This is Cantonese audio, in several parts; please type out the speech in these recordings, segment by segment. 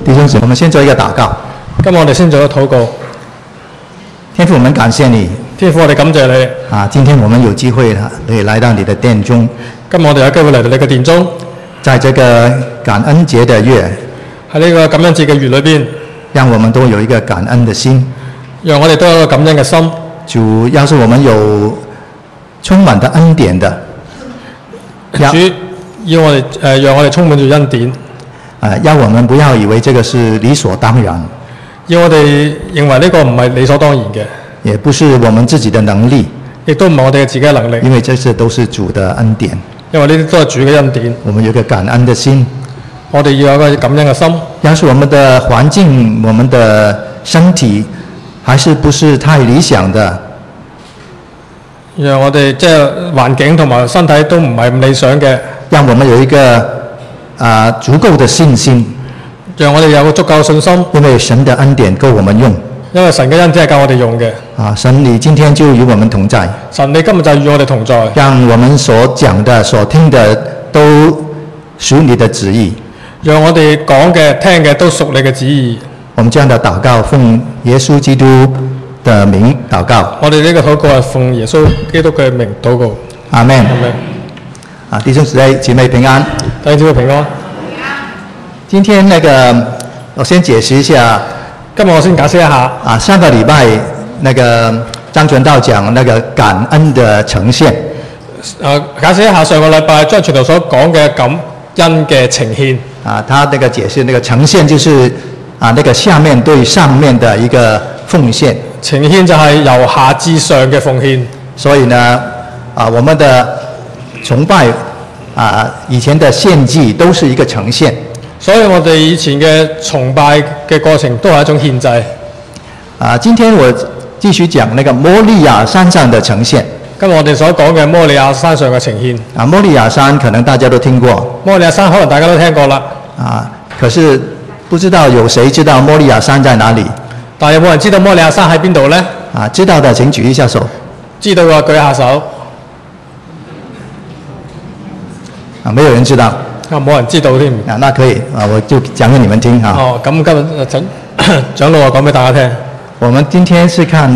弟兄姊妹，我们先做一个禱告。 今日我哋先做一個禱告。 天父，我們感謝你。 天父，我哋感謝你。 今天我們有機會可以來到你的殿中。 今日我哋有機會嚟到你嘅殿中。 在這個感恩節的月， 喺呢個感恩節嘅月裏邊， 讓我們都有一個感恩的心。 讓我哋都有一個感恩嘅心。 主要是我們有充滿的恩典的。 主要我哋讓我哋充滿住恩典。 要我們不要以為這個是理所當然。 要我哋認為呢個唔係理所當然嘅。 也不是我們自己的能力。 亦都唔係我哋自己嘅能力。 因為這些都是主的恩典。 因為呢啲都係主嘅恩典。 我們有一個感恩的心。 我哋要有個感恩嘅心。 要是我們的環境、我們的身體還是不是太理想的， 讓我哋即係環境同埋身體都唔係咁理想嘅， 讓我們有一個足夠的信心， 讓我哋有個足夠嘅信心， 因為神的恩典夠我們用。 因為神嘅恩典係夠我哋用嘅。 神你今天就與我們同在。 神你今日就與我哋同在。 讓我們所講的、所聽的都屬你的旨意。 讓我哋講嘅、聽嘅都屬你嘅旨意。 我們這樣的禱告，奉耶穌基督的名禱告。 我哋呢個禱告係奉耶穌基督嘅名禱告。 阿們。 阿們。 弟兄姊妹平安。 弟兄姊妹平安。 今天我先解釋一下。 今日我先解釋一下。 上個禮拜張傳道講感恩的呈現。 解釋一下上個禮拜張傳道所講嘅感恩嘅呈現。 他解釋呈現就是下面對上面的一個奉獻。 呈獻就係由下至上嘅奉獻。 所以呢，我們的崇拜以前的獻祭都是一個呈現。 所以我哋以前嘅崇拜嘅過程都係一種獻祭。 今天我繼續講摩利亞山上的呈現。 今日我哋所講嘅摩利亞山上嘅呈現。 摩利亞山可能大家都聽過。 摩利亞山可能大家都聽過啦。 可是不知道有誰知道摩利亞山在哪裡？ 但係有冇人知道摩利亞山喺邊度呢？ 知道的請舉一下手。 知道嘅舉下手。 沒有人知道。 冇人知道添。 那可以我就講給你們聽咁今日長老講俾大家聽。 我們今天是看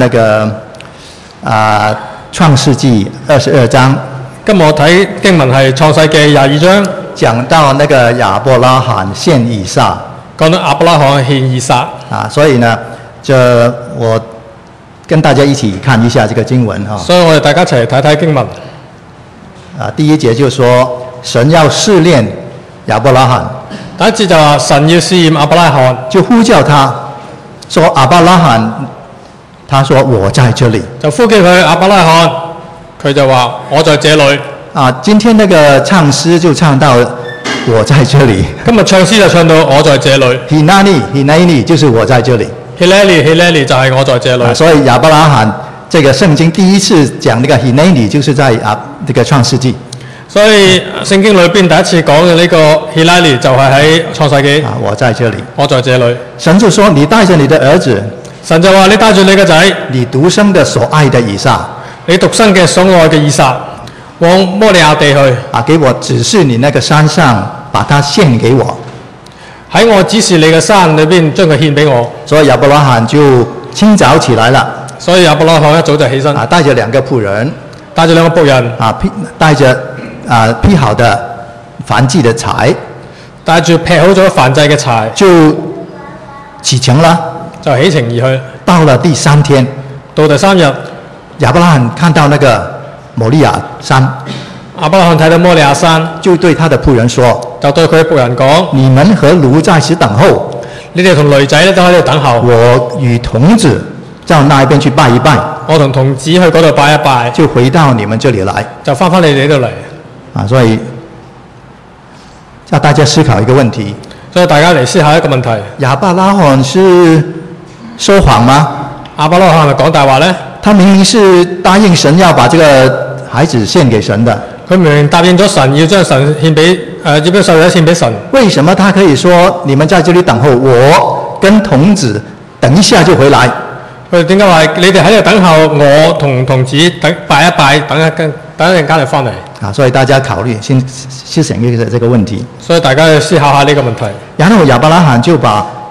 創世紀22章。 今日我睇經文係創世記22章， 講到亞伯拉罕獻以撒。 講到亞伯拉罕獻以撒。 所以呢，我跟大家一起看一下這個經文所以我哋大家一齊睇睇經文。 第一節就說神要試煉亞伯拉罕。 第一節就話神要試驗亞伯拉罕， 就呼叫他，說亞伯拉罕，他說我在這裡。 就呼叫佢亞伯拉罕，佢就話我在這裡。 今天唱詩就唱到我在這裡。 今日唱詩就唱到我在這裡。 Hineni 就是我在這裡。 Hineni 就係我在這裡。 所以亞伯拉罕這個聖經第一次講Hineni 就是在這個創世紀。 所以聖經裏邊第一次講嘅呢個 Hineni 就係喺創世紀。 我在這裡。 我在這裡。 神就說你帶着你的兒子。 神就話你帶住你個仔， 你獨生的所愛的以撒。 你獨生嘅所愛嘅以撒，往摩利亞地去。 給我指示你那個山上，把它獻給我。 喺我指示你嘅山裏邊，將佢獻俾我。 所以亞伯拉罕就清早起來了。 所以亞伯拉罕一早就起身。 帶着兩個僕人。 帶着兩個僕人。 帶着劈好的燔祭的柴。 帶住劈好咗燔祭嘅柴。 就啟程了。 就起程而去。 到了第3天。 到第3日。 亞伯拉罕看到摩利亞山。 亞伯拉罕睇到摩利亞山， 就對他的僕人說： 就對佢僕人講： 你們和驢在此等候。 你哋同驢仔咧都喺度等候。 我與童子到那一邊去拜一拜。 我同童子去嗰度拜一拜。 就回到你們這裡來。 就返你哋呢度嚟。 所以叫大家思考一個問題。 所以大家嚟思考一個問題： 亞伯拉罕是說謊嗎？ 亞伯拉罕係咪講大話呢？ 他明明是答應神要把這個孩子獻給神的。 佢明明答應咗神要將神獻俾要將細路仔獻俾神。 為什麼他可以說你們在這裡等候，我跟童子等一下就回來？ 佢點解話你哋喺度等候，我同童子等拜一拜，等一陣間就翻嚟？所以大家考慮先思想一個這個問題。所以大家要思考下呢個問題。 然後亞伯拉罕就把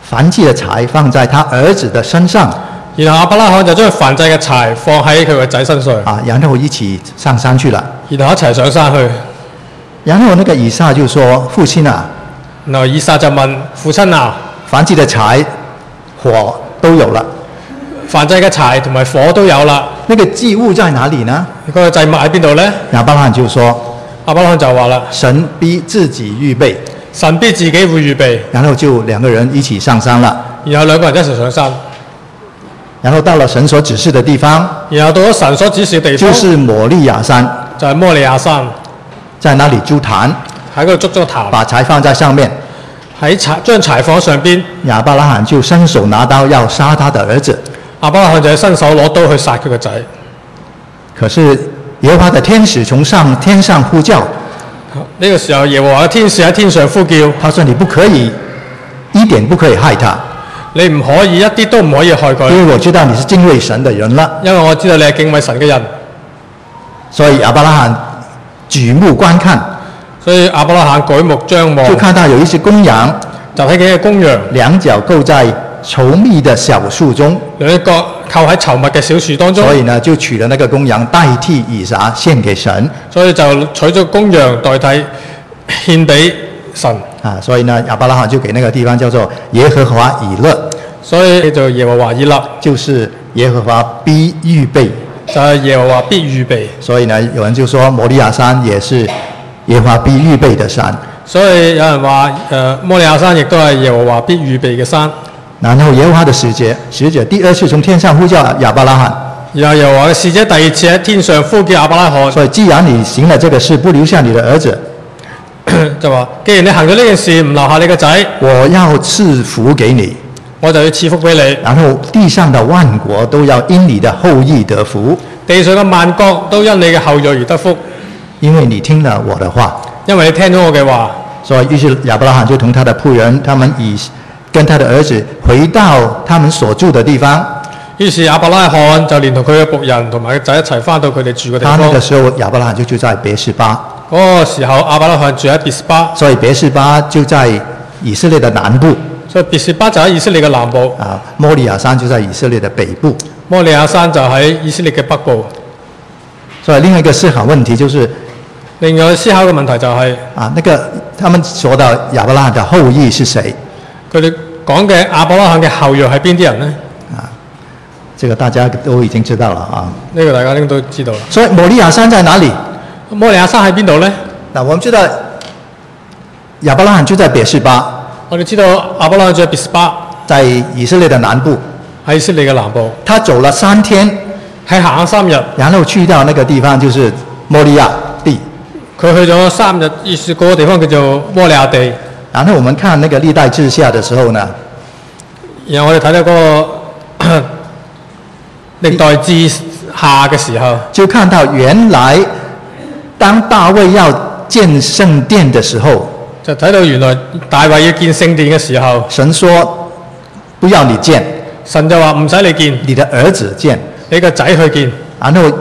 燔祭的柴放在他儿子的身上。 然後亞伯拉罕就將燔祭嘅柴放喺佢個仔身上。 然後一起上山去了。 然後一齊上山去。 然後那個以撒就說：父親啊！ 然後以撒就問父親啊， 燔祭的柴、火都有了， 燔祭嘅柴同埋火都有啦。 那個祭物在哪裡呢？ 嗰個祭物喺邊度呢？ 亞伯拉罕就說： 亞伯拉罕就話啦， 神必自己預備， 神必自己會預備。 然後就兩個人一起上山了。 然後兩個人一齊上山。 然後到了神所指示的地方， 然後到咗神所指示嘅地方， 就是摩利亞山， 就係摩利亞山， 在那裡築壇， 喺嗰度築咗壇， 把柴放在上面， 將柴放喺上邊。 亞伯拉罕就伸手拿刀要殺他的兒子， 亞伯拉罕就伸手攞刀去殺佢個仔。 可是耶和華的天使從天上呼叫， 呢個時候耶和華嘅天使喺天上呼叫， 他說：你不可以，一點不可以害他。 你唔可以一啲都唔可以害佢， 因為我知道你是敬畏神的人了。 因為我知道你係敬畏神嘅人， 所以亞伯拉罕舉目觀看， 所以亞伯拉罕舉目張望， 就看到有一隻公羊， 就睇見嘅公羊， 兩腳扣在稠密的小樹中， 兩腳扣喺稠密嘅小樹當中。 所以呢，就取了那個公羊代替以撒獻給神。 所以就取咗公羊代替獻俾神。 所以呢，亞伯拉罕就給那個地方叫做耶和華以勒， 所以叫做耶和華以勒， 就是耶和華必預備， 就係耶和華必預備。 所以呢，有人就說摩利亞山也是耶和華必預備的山。 所以有人話摩利亞山亦都係耶和華必預備嘅山。 然後耶和華的使者第二次從天上呼叫亞伯拉罕， 然後耶和華嘅使者第二次喺天上呼叫亞伯拉罕。 所以既然你行了這個事，不留下你的兒子， 就話：既然你行咗呢件事，唔留下你個仔， 我要賜福給你， 我就要賜福俾你。 然後地上的萬國都要因你的後裔得福， 地上嘅萬國都因你嘅後裔而得福， 因為你聽了我的話。 因為你聽咗我嘅話。 所以於是亞伯拉罕就同他的僕人，他們跟他的兒子回到他們所住的地方。 於是亞伯拉罕就連同佢嘅僕人同埋個仔一齊翻到佢哋住嘅地方。 他那個時候亞伯拉罕就住在別是巴。 嗰個時候亞伯拉罕住喺別是巴， 所以別是巴就在以色列的南部。 所以別是巴就喺以色列嘅南部。 摩利亞山就在以色列的北部。 摩利亞山就喺以色列嘅北部。 所以另外一個思考問題就是另外思考嘅問題就係、 那個他們說到亞伯拉罕的後裔是誰？ 佢哋講嘅亞伯拉罕嘅後裔係邊啲人呢？ 這個大家都已經知道了啊。 呢個大家應該都知道啦。 所以摩利亞山在哪裡？ 摩利亞山喺邊度呢？ 我們知道亞伯拉罕就在別是巴。 我哋知道亞伯拉罕住喺別是巴， 在以色列的南部。 喺以色列嘅南部。 他走了3天， 係行咗3日， 然後去到那個地方就是摩利亞地。 佢去咗3日，意思嗰個地方叫做摩利亞地。 然後我們看那個歷代志下的時候呢， 然後我哋睇到嗰個歷代志下嘅時候， 就看到原來當大衛要建聖殿的時候， 就睇到原來大衛要建聖殿嘅時候， 神說不要你建， 神就話唔使你建， 你的兒子建， 你個仔去建。 然後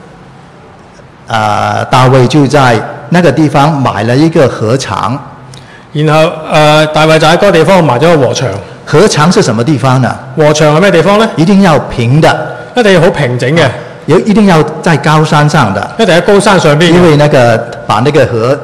大衛就在那個地方買了一個禾場， 然後大衛就喺嗰個地方買咗個禾場。 禾場是什麼地方呢？禾場係咩地方呢？ 一定要平的， 一定要好平整嘅， 一定要在高山上的， 一定喺高山上邊。 因為那個把那個禾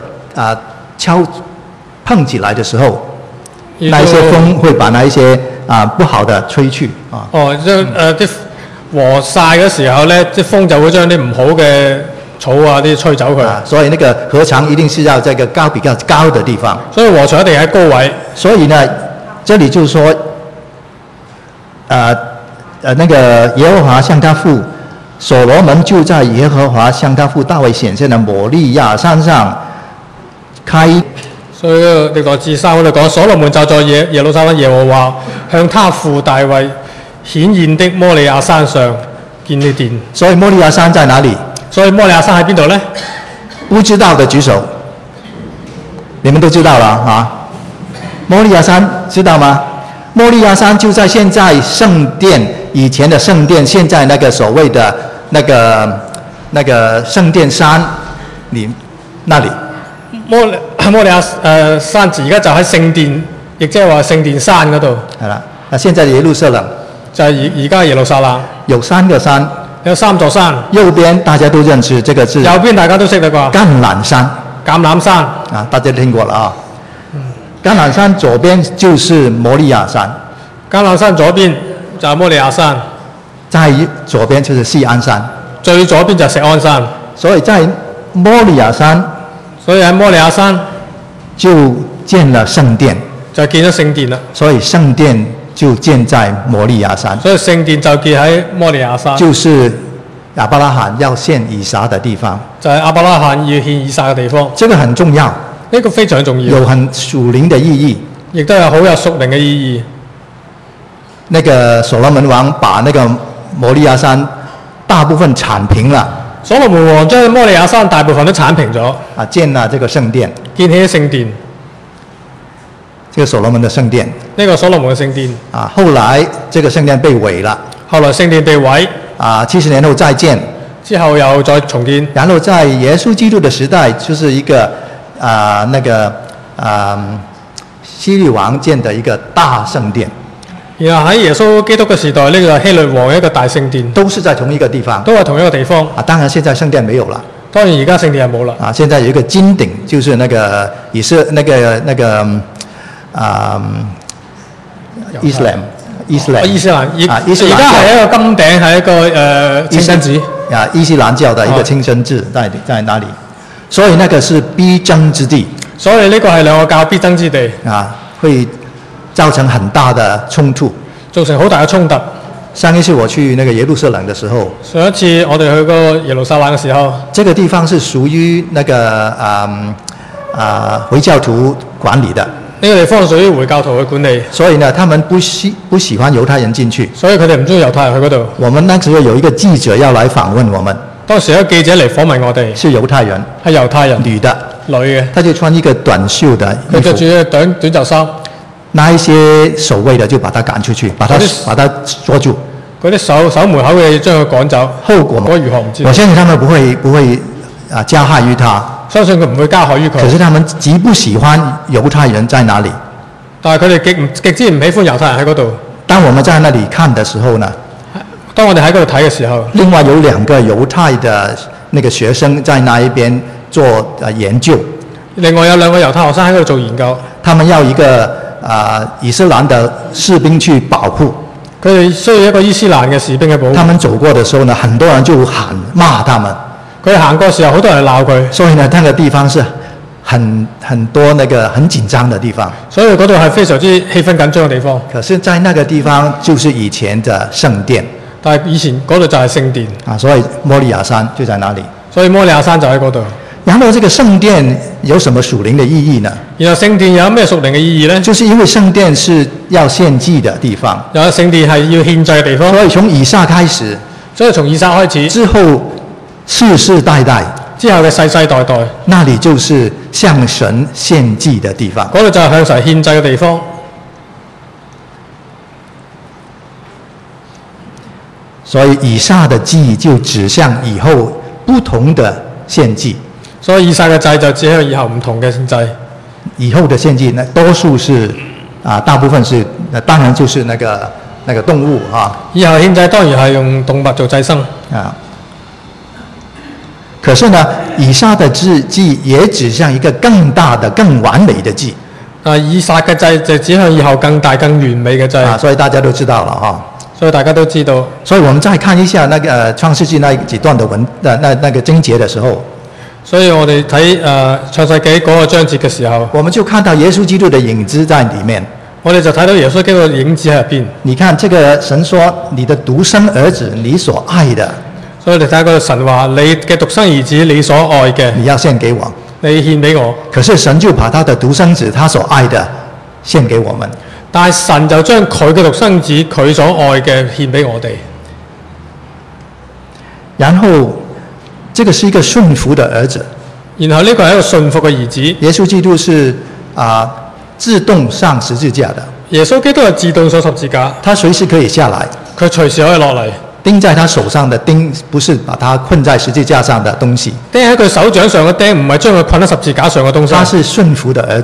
碰起來的時候，那一些風會把那一些不好的吹去啊。 哦，將啲禾曬嘅時候咧，啲風就會將啲唔好嘅草啊啲吹走佢。 所以那個禾場一定是要在一個比較高的地方。 所以禾場一定喺高位。 所以呢，這裡就是說，那個耶和華向他父所羅門就在耶和華向他父大衛顯現的摩利亞山上開。 所以歷代志3嗰度講，所羅門就在耶路撒冷耶和華向他父大衛顯現的摩利亞山上建了殿。 所以摩利亞山在哪裡？ 所以摩利亞山喺邊度呢？ 不知道的舉手。你們都知道了啊？摩利亞山知道嗎？摩利亞山就在現在聖殿以前的聖殿，現在那個所謂的那個聖殿山裡那裡。 摩利亞山而家就喺聖殿亦即係話聖殿山嗰度， 係啦。現在的耶路撒冷就係而家耶路撒冷有3個山， 有3座山， 右邊大家都認識這個字， 右邊大家都識得啩， 橄欖山橄欖山啊，大家聽過了啊。橄欖山左邊就是摩利亞山， 橄欖山左邊就係摩利亞山， 在左邊就是錫安山， 最左邊就係錫安山。 所以在摩利亞山， 所以喺摩利亞山就建了聖殿， 就建咗聖殿啦。 所以聖殿就建在摩利亞山， 所以聖殿就建喺摩利亞山， 就是亞伯拉罕要獻以撒的地方， 就係亞伯拉罕要獻以撒嘅地方。 這個很重要， 呢個非常重要， 有很屬靈的意義。 亦都有好有屬靈嘅意義。 那個所羅門王把那個摩利亞山大部分剷平了， 所羅門王將摩利亞山大部分都剷平咗， 啊，建了這個聖殿， 建起聖殿。 這個所羅門的聖殿， 呢個所羅門嘅聖殿， 啊，後來這個聖殿被毀了， 後來聖殿被毀， 啊，70年後再建， 之後又再重建。 然後在耶穌基督的時代，就是一個希律王建的一個大聖殿， 然後喺耶穌基督嘅時代，呢個希律王一個大聖殿， 都是在同一個地方， 都係同一個地方。 啊，當然現在聖殿沒有了， 當然而家聖殿係冇啦。 啊，現在有一個金頂，就是那個伊斯蘭伊斯蘭伊斯蘭而家係一個金頂，係一個清真寺啊，伊斯蘭教的一個清真寺在哪裡？所以那個是必爭之地， 所以呢個係兩個教必爭之地， 啊，會造成很大的衝突， 造成好大嘅衝突。 上一次我去那個耶路撒冷的時候， 上一次我哋去過耶路撒冷嘅時候， 這個地方是屬於那個回教徒管理的。 呢個地方屬於回教徒嘅管理， 所以呢，他們不喜歡猶太人進去。 所以佢哋唔中意猶太人去嗰度。 我們那時候有一個記者要來訪問我們， 當時有記者嚟訪問我哋， 是猶太人， 係猶太人， 女的， 女嘅， 他就穿一個短袖的衣服， 佢着住短袖衫， 那一些守衛的就把他趕出去，把他捉住。 嗰啲守門口嘅將佢趕走， 後果如何唔知道。 我相信他們不會加害於他。 相信佢唔會加害於佢。 可是他們極不喜歡猶太人在哪裡？ 但係佢哋極之唔喜歡猶太人喺嗰度。 當我們在那裡看的時候呢， 當我哋喺嗰度睇嘅時候， 另外有2個猶太的那個學生在那一邊做研究。 另外有2個猶太學生喺嗰度做研究。 他們要一個伊斯蘭的士兵去保護。 佢哋需要一個伊斯蘭嘅士兵嘅保護。 他們走過的時候呢，很多人就罵他們。 佢行過嘅時候，好多人鬧佢。 所以呢，那個地方是很多那個很緊張的地方。 所以嗰度係非常之氣氛緊張嘅地方。 可是，在那個地方就是以前的聖殿。 但係以前嗰度就係聖殿。 啊，所以摩利亞山就在那裡。 所以摩利亞山就喺嗰度。 然後這個聖殿有什麼屬靈的意義呢？ 然後聖殿有咩屬靈嘅意義呢？ 就是因為聖殿是要獻祭的地方。 有聖殿係要獻祭嘅地方。 所以從以撒開始。 所以從以撒開始。 之後世世代代。 之後嘅世世代代。 那裡就是向神獻祭的地方。 嗰度就係向神獻祭嘅地方。 所以以撒的祭就指向以後不同的獻祭。 所以以撒嘅祭就指向以後唔同嘅獻祭。 以後的獻祭呢，多數是大部分是當然就是那個動物啊。 以後獻祭當然係用動物做祭牲啊。可是呢，以撒的祭也指向一個更大的、更完美的祭。 以撒嘅祭就指向以後更大、更完美嘅祭。 所以大家都知道了啊。 所以大家都知道。所以我們再看一下那個創世紀那幾段的那個經節的時候。所以我哋睇創世紀嗰個章節嘅時候，我們就看到耶穌基督的影子在裡面。我哋就睇到耶穌基督嘅影子喺入邊。你看，這個神說：你的獨生兒子，你所愛的。所以你睇下個神話，你嘅獨生兒子，你所愛嘅，你要獻給我，你獻俾我。可是神就把他的獨生子，他所愛的，獻給我們。但係神就將佢嘅獨生子，佢所愛嘅獻俾我哋。然後，這個是一個順服的兒子。然後呢個係一個順服嘅兒子。耶穌基督是自動上十字架的。耶穌基督係自動上十字架，他隨時可以下來，佢隨時可以落嚟。釘在他手上的釘，不是把他困在十字架上的東西。釘喺佢手掌上嘅釘，唔係將佢困喺十字架上嘅東西。他是順服的兒子。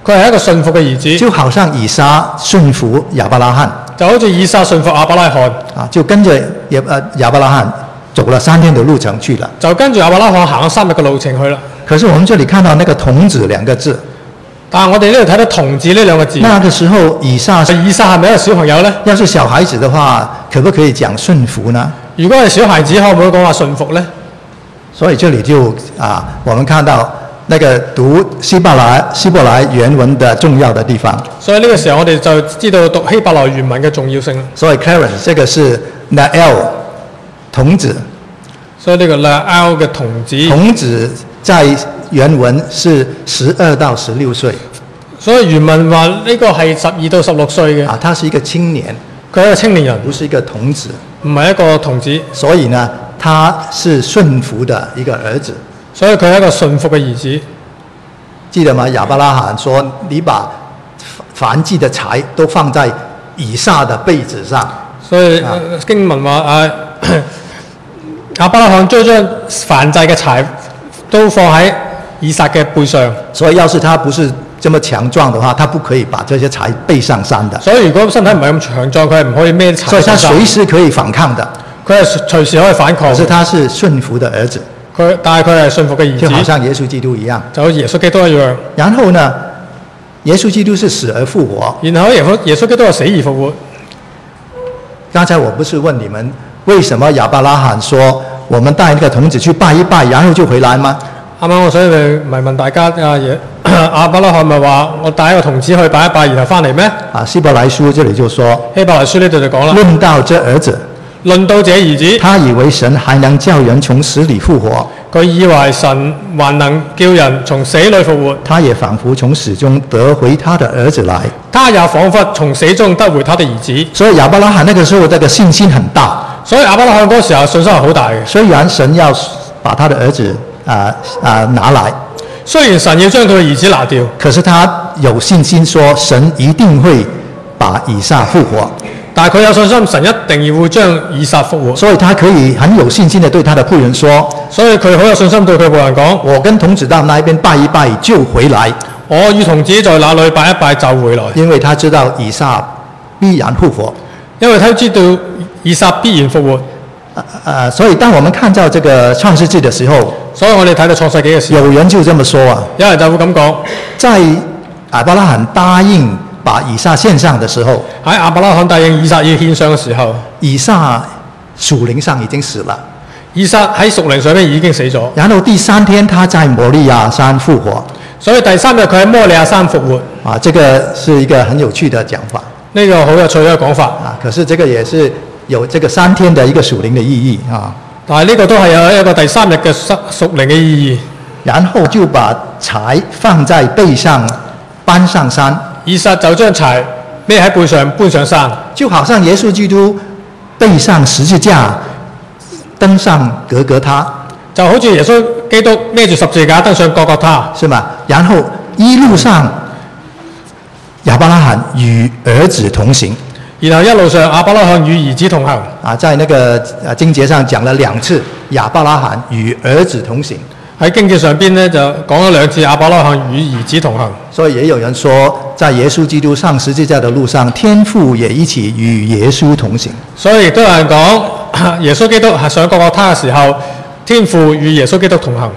佢係一個順服嘅兒子， 就好像以撒順服亞伯拉罕， 就好似以撒順服亞伯拉罕啊，就跟着亞伯拉罕走了3天的路程去了， 就跟住亞伯拉罕行咗3日嘅路程去啦。 可是我們這裡看到那個童子2個字， 但係我哋呢度睇到童子呢2個字， 那個時候以撒係咪一個小朋友呢？ 要是小孩子的話，可不可以講順服呢？ 如果係小孩子，可唔可以講話順服呢？ 所以這裡就我們看到那個讀希伯來原文的重要的地方。 所以呢個時候我哋就知道讀希伯來原文嘅重要性。 所以 Clarence 這個是 Nael 童子， 所以呢個 Nael 嘅童子， 童子在原文是12到16歲。 所以原文話呢個係12到16歲嘅。 他是一個青年， 佢係一個青年人， 不是一個童子， 唔係一個童子。 所以呢，他是順服的一個兒子。 所以佢係一個順服嘅兒子。 記得嗎？亞伯拉罕說：你把燔祭的柴都放在以撒的被子上。 所以經文話亞伯拉罕將燔祭嘅柴都放喺以撒嘅背上。 所以要是他不是這麼強壯的話，他不可以把這些柴背上山的。 所以如果身體唔係咁強壯，佢係唔可以孭柴。 所以他隨時可以反抗的。 佢係隨時可以反抗。 可是他是順服的兒子。 但係佢係順服嘅兒子， 就好像耶穌基督一樣。 就好似耶穌基督一樣。 然後呢，耶穌基督是死而復活。 然後耶穌基督係死而復活。 剛才我不是問你們，為什麼亞伯拉罕說我們帶那個童子去拜一拜，然後就回來嗎？ 啱啱我想咪問大家亞伯拉罕咪話我帶一個童子去拜一拜，然後翻嚟咩？ 希伯來書這裡就說， 希伯來書呢度就講啦， 論到這兒子。 論到這兒子， 他以為神還能叫人從死裡復活。 佢以為神還能叫人從死裡復活。 他也仿佛從死中得回他的兒子來。 他也彷彿從死中得回他的兒子。 所以亞伯拉罕那個時候這個信心很大。 所以亞伯拉罕嗰時候信心係好大嘅。 雖然神要把他的兒子拿來， 雖然神要將佢嘅兒子拿掉， 可是他有信心說神一定會把以撒復活。 但係佢有信心，神一定要會將以撒復活， 所以他可以很有信心地對他的僕人說， 所以佢好有信心對佢僕人講： 我跟童子到那邊拜一拜就回來。 我與童子在那裡拜一拜就回來。 因為他知道以撒必然復活， 因為他知道以撒必然復活。 所以當我們看到這個創世紀的時候， 所以我哋睇到創世紀嘅時候， 有人就這麼說啊， 有人就會咁講， 在亞伯拉罕答應把以撒獻上的時候， 喺亞伯拉罕答應以撒要獻上嘅時候， 以撒屬靈上已經死了， 以撒喺屬靈上面已經死咗。然後第3天他在摩利亞山復活， 所以第3日佢喺摩利亞山復活。 這個是一個很有趣的講法。 呢個好有趣嘅講法。 可是這個也是有這個3天的一個屬靈的意義啊。 但係呢個都係有一個第3日嘅屬靈嘅意義。 然後就把柴放在背上，搬上山。 以撒就將柴孭喺背上搬上山， 就好像耶穌基督背上十字架登上各各他， 就好似耶穌基督孭住十字架登上各各他， 是嗎？然後一路上亞伯拉罕與兒子同行， 然後一路上亞伯拉罕與兒子同行。 在那個經節上講了2次亞伯拉罕與兒子同行。 喺經節上邊呢，就講咗2次亞伯拉罕與兒子同行。 所以也有人說，在耶穌基督上十字架的路上，天父也一起與耶穌同行。 所以亦都有人講，耶穌基督係上各各他嘅時候，天父與耶穌基督同行。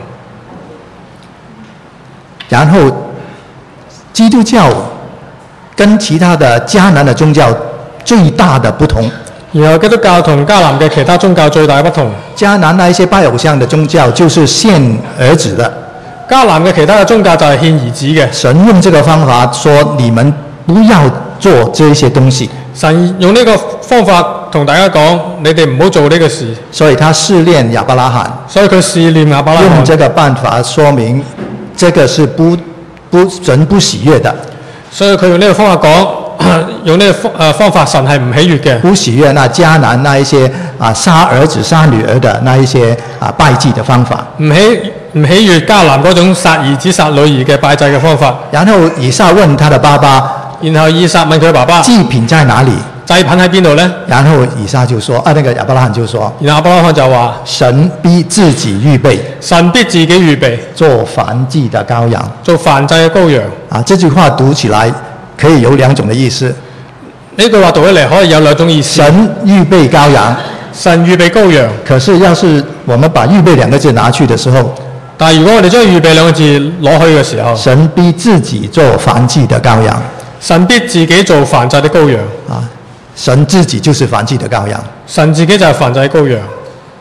然後基督教跟其他的迦南的宗教最大的不同。 然後基督教同迦南嘅其他宗教最大嘅不同， 迦南那一些拜偶像的宗教就是獻兒子的， 迦南嘅其他嘅宗教就係獻兒子嘅。 神用這個方法說：你們不要做這些東西。 神用呢個方法同大家講：你哋唔好做呢個事。 所以他試煉亞伯拉罕， 所以佢試煉亞伯拉罕， 用這個辦法說明這個是神不喜悅的。 所以佢用呢個方法講。用呢個方法，神係唔喜悅嘅。 不喜悅那迦南那一些殺兒子殺女兒的那一些拜祭的方法。唔喜悅迦南嗰種殺兒子殺女兒嘅拜祭嘅方法。 然後以撒問他的爸爸， 然後以撒問佢爸爸： 祭品在哪裡？ 祭品喺邊度呢？ 然後以撒就說，那個亞伯拉罕就說， 然後亞伯拉罕就話： 神必自己預備， 神必自己預備做燔祭的羔羊， 做燔祭嘅羔羊。 啊，這句話讀起來可以有兩種的意思。 呢句話讀起嚟可以有兩種意思。 神預備羔羊， 神預備羔羊。 可是要是我們把預備兩個字拿去的時候， 但係如果我哋將預備兩個字攞去嘅時候， 神必自己做燔祭的羔羊， 神必自己做燔祭的羔羊。 啊，神自己就是燔祭的羔羊， 神自己就係燔祭羔羊。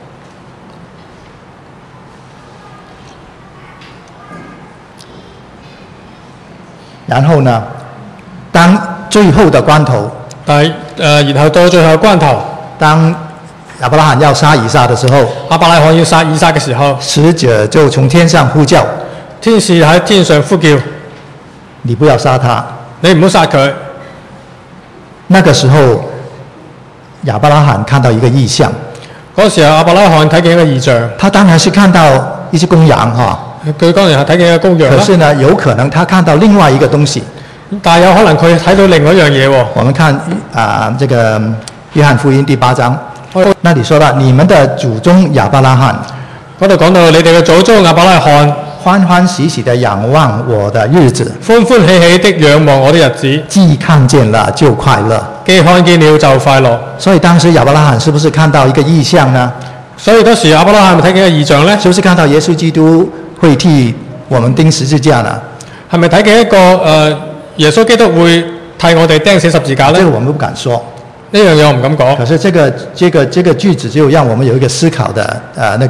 然後呢，當最後的關頭， 然後到最後關頭， 當亞伯拉罕要殺以撒的時候， 亞伯拉罕要殺以撒嘅時候， 使者就從天上呼叫， 天使喺天上呼叫， 你不要殺他， 你唔好殺佢。 那個時候，亞伯拉罕看到一個異象。 嗰時候亞伯拉罕睇見一個異象， 他當然是看到一隻公羊哈。 佢當然係睇見一個公羊啦。 可是呢，有可能他看到另外一個東西。 但係有可能佢睇到另外一樣嘢喎。 我們看這個約翰福音第8章，那裡說到你們的祖宗亞伯拉罕， 嗰度講到你哋嘅祖宗亞伯拉罕， 歡歡喜喜地仰望我的日子， 歡歡喜喜的仰望我的日子， 既看見了就快樂， 既看見了就快樂。 所以當時亞伯拉罕是不是看到一個異象呢？ 所以當時亞伯拉罕係咪睇見一個異象呢？ 是不是看到耶穌基督會替我們釘十字架呢？ 係咪睇見一個耶穌基督會替我哋釘死十字架呢？ 這個我們不敢說， 呢樣嘢我唔敢講。 可是這個句子就讓我們有一個思考的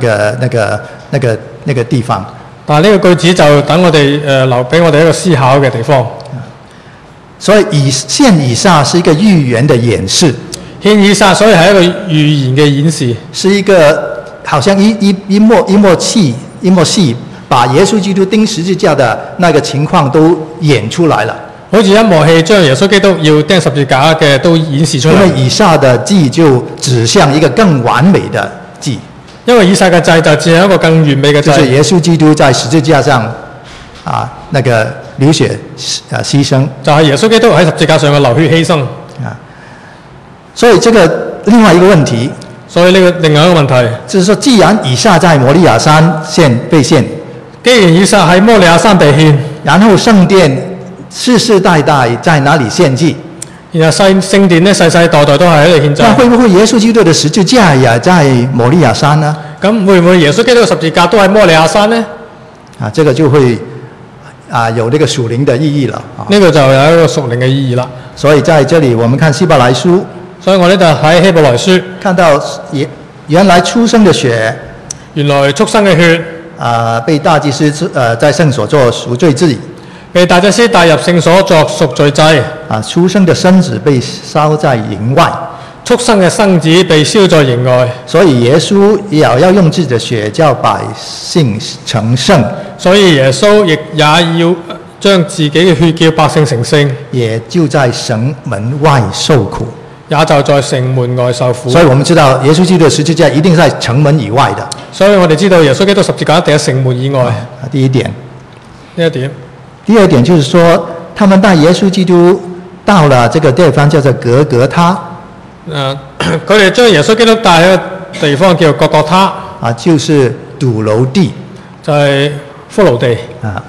那個地方。 但係呢個句子就等我哋留俾我哋一個思考嘅地方。 所以獻以撒是一個預言的演示， 獻以撒所以係一個預言嘅演示， 是一個好像一幕戲，把耶穌基督釘十字架的那個情況都演出來了。 好似一幕戲將耶穌基督要釘十字架嘅都演示出嚟。 因為以撒的祭就指向一個更完美的祭。 因為以撒嘅祭就指向一個更完美嘅祭， 就是耶穌基督在十字架上那個流血犧牲， 就係耶穌基督喺十字架上嘅流血犧牲。 所以這個另外一個問題， 所以呢個另外一個問題， 就是說，既然以撒在摩利亞山被獻， 既然以撒喺摩利亞山被獻，然後聖殿世世代代在哪裡獻祭？ 然後聖殿呢世世代代都係喺度獻祭。 那會不會耶穌基督的十字架也在摩利亞山呢？ 咁會唔會耶穌基督嘅十字架都喺摩利亞山呢？ 這個就會有這個屬靈的意義了。 呢個就有一個屬靈嘅意義啦。 所以在這裡我們看希伯來書， 所以我呢度喺希伯來書看到原來出生的血， 原來畜生嘅血被大祭司在聖所做贖罪祭， 被大祭司帶入聖所作贖罪祭。 出生的身子被燒在營外， 畜生嘅生子被燒在營外。 所以耶穌也要用自己的血叫百姓成聖。 所以耶穌亦也要將自己嘅血叫百姓成聖， 也就在城門外受苦， 也就在城門外受苦。 所以我們知道耶穌基督的十字架一定在城門以外的。 所以我哋知道耶穌基督十字架一定喺城門以外。 第一點， 呢一點。 第二點就是說，他們帶耶穌基督到了這個地方叫做革革他。 佢哋將耶穌基督帶去個地方叫各各他。 就是髑髏地， 就係骷髏地。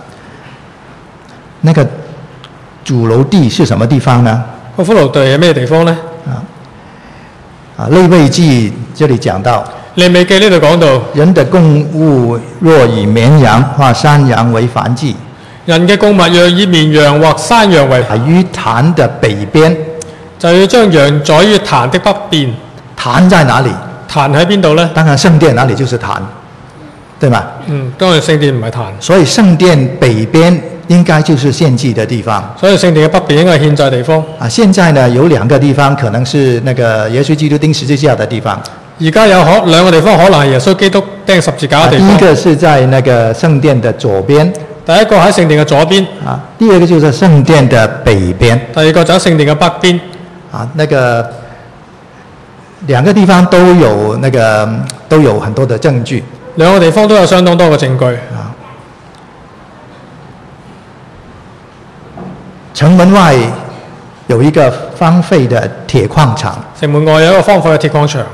那個髑髏地是什麼地方呢？ 個骷髏地係咩地方呢？ 利未記這裡講到， 利未記呢度講到， 人的供物若以綿羊或山羊為燔祭， 人嘅供物若以綿羊或山羊為於壇的北邊， 就要將羊宰於壇的北邊。 壇在哪裡？ 壇喺邊度呢？ 當然聖殿哪裡就是壇，對嗎？ 當然聖殿唔係壇。 所以聖殿北邊應該就是獻祭的地方。 所以聖殿嘅北邊應該係獻祭地方。 現在呢有兩個地方可能是那個耶穌基督釘十字架的地方。 而家有兩個地方可能係耶穌基督釘十字架嘅地方。 第一個是在那個聖殿的左邊。 第一個喺聖殿嘅左邊。 第二個就是聖殿的北邊。 第二個就喺聖殿嘅北邊。 那個兩個地方都有很多的證據。 兩個地方都有相當多嘅證據。 城門外有一个荒废的铁矿场。 城門外有一個荒廢嘅鐵礦場。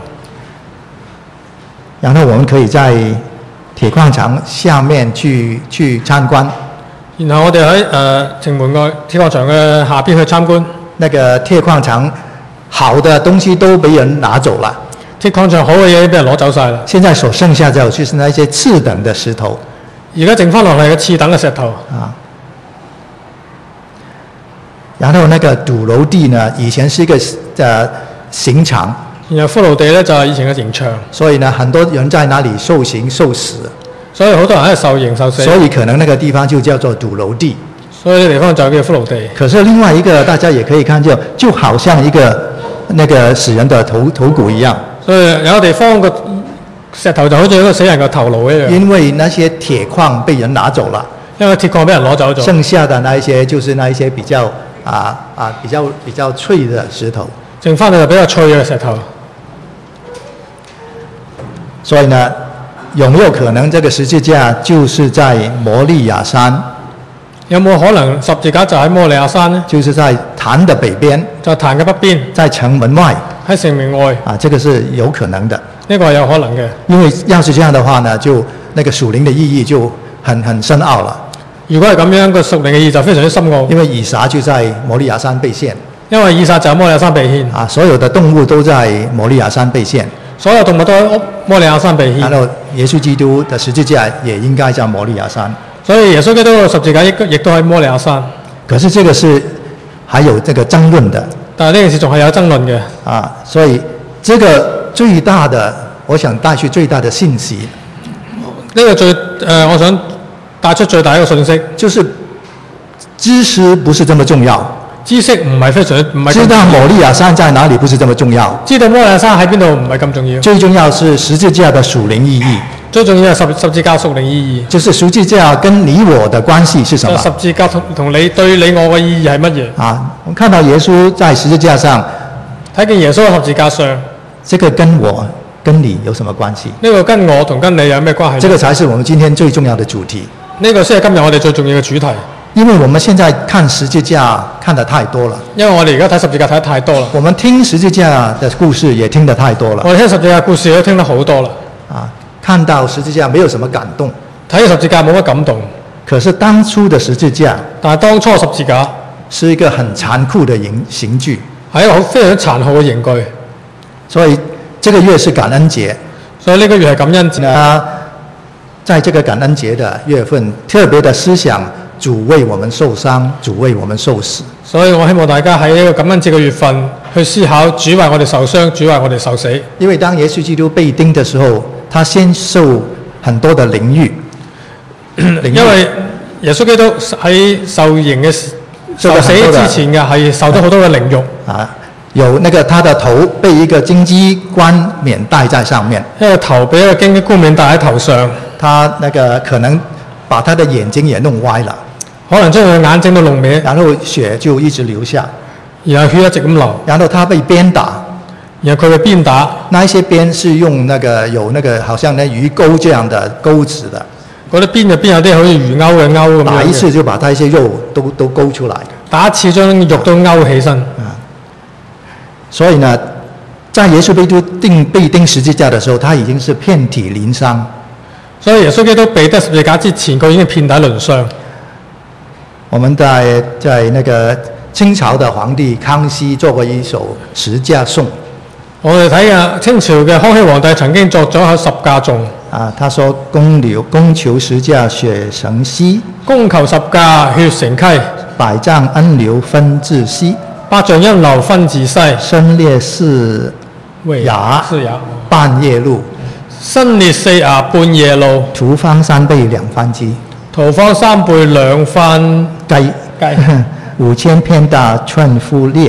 然後我們可以在鐵礦場下面去參觀。 然後我哋喺城門外鐵礦場嘅下邊去參觀。 那個鐵礦場好的東西都被人拿走了。 鐵礦場好嘅嘢俾人攞走晒啦。 現在所剩下的就是那些次等的石頭。 而家剩翻落嚟嘅次等嘅石頭。 啊。然後那個髑髏地呢，以前是一個刑場。 然後骷髏地咧就係以前嘅刑場。 所以呢，很多人在那裡受刑受死。 所以好多人喺度受刑受死。 所以可能那個地方就叫做髑髏地。 所以呢個地方就叫骷髏地。可是另外一個大家也可以看見，就好像一個那個死人的頭骨一樣。 所以有個地方個石頭就好似一個死人嘅頭顱一樣。 因為那些鐵礦被人拿走了。 因為鐵礦俾人攞走咗。 剩下的那一些就是那一些比較比較脆的石頭。 剩翻嚟就比較脆嘅石頭。 所以呢，有沒有可能這個十字架就是在摩利亞山？ 有冇可能十字架就喺摩利亞山呢？ 就是在壇的北邊， 就壇嘅北邊， 在城門外， 喺城門外。 這個是有可能的。 呢個係有可能嘅。 因為要是這樣的話呢，就那個屬靈的意義就很深奧了。 如果係咁樣，個屬靈嘅意義就非常之深奧。 因為以撒就在摩利亞山被獻。 因為以撒就喺摩利亞山被獻。 所有的動物都在摩利亞山被獻。 所有動物都喺摩利亞山被獻。 然後耶穌基督的十字架也應該在摩利亞山。 所以耶穌基督嘅十字架亦都喺摩利亞山。 可是這個是還有這個爭論的。 但係呢件事仲係有爭論嘅。 所以這個最大的，我想帶去最大的信息。 呢個我想帶出最大一個信息， 就是知識不是這麼重要。 知識唔係非常唔係。 知道摩利亞山在哪裡不是這麼重要。 知道摩利亞山喺邊度唔係咁重要。 最重要是十字架的屬靈意義。 最重要係十字架屬靈意義。 就是十字架跟你我的關係是什麼？ 十字架同你對你我嘅意義係乜嘢？ 我看到耶穌在十字架上， 睇見耶穌喺十字架上， 這個跟我跟你有什麼關係？ 呢個跟我同跟你有咩關係？ 這個才是我們今天最重要的主題。 呢個先係今日我哋最重要嘅主題。 因為我們現在看十字架看得太多了。 因為我哋而家睇十字架睇得太多啦。 我們聽十字架的故事也聽得太多了。 我哋聽十字架故事都聽得好多啦。 看到十字架沒有什麼感動。 睇十字架冇乜感動。 可是當初的十字架， 但係當初十字架是一個很殘酷的刑具， 係一個非常殘酷嘅刑具。 所以這個月是感恩節。 所以呢個月係感恩節。 在這個感恩節的月份，特別的思想主為我們受傷，主為我們受死。 所以我希望大家喺呢個感恩節嘅月份去思考主為我哋受傷，主為我哋受死。 因為當耶穌基督被釘的時候，他先受很多的凌辱。 因為耶穌基督喺受刑嘅受死之前嘅係受咗好多嘅凌辱。 有那個他的頭被一個荊棘冠冕戴在上面。 因為頭被一個荊棘冠冕戴喺頭上。 他那個可能把他的眼睛也弄歪了。 可能將佢眼睛都弄歪。 然後血就一直流下。 然後血一直咁流。 然後他被鞭打。 然後佢被鞭打。 那一些鞭是用那個有那個好像那魚鈎這樣的鈎子的。 嗰啲鞭入邊有啲好似魚鈎嘅鈎咁樣。 打一次就把他一些肉都勾出來。 打一次將肉都勾起身。 所以呢，在耶穌基督被釘十字架的時候，他已經是遍體鱗傷。 所以耶穌基督被釘十字架之前，佢已經遍體鱗傷。 我們在那個清朝的皇帝康熙做過一首十架頌。 我哋睇下清朝嘅康熙皇帝曾經作咗一首十架頌。 他說供求十架血成溪， 供求十架血成溪， 百丈恩流分自西。 百丈恩流分自西， 身裂四牙半夜路， 身裂四牙半夜路。 屠方三倍兩番雞， 屠方三倍兩番雞。 5000鞭打寸夫裂